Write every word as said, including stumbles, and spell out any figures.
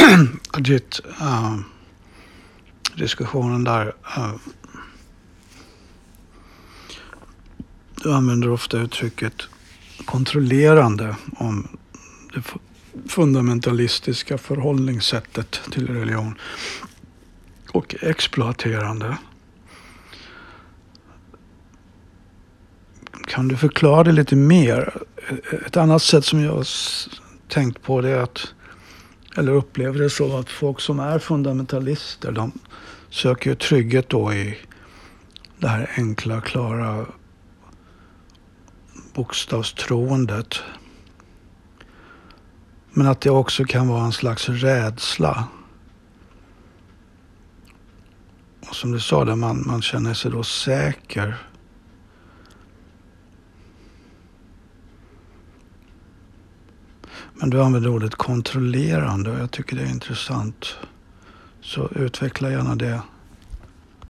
Ditt, uh, diskussionen där. Uh, du använder ofta uttrycket kontrollerande om det fundamentalistiska förhållningssättet till religion och exploaterande. Kan du förklara det lite mer? Ett annat sätt som jag har tänkt på det är att, eller upplever det så, att folk som är fundamentalister, de söker ju trygghet då i det här enkla, klara bokstavstroendet. Men att det också kan vara en slags rädsla. Och som du sa, där man, man känner sig då säker. Men du använder ordet kontrollerande och jag tycker det är intressant. Så utveckla gärna det.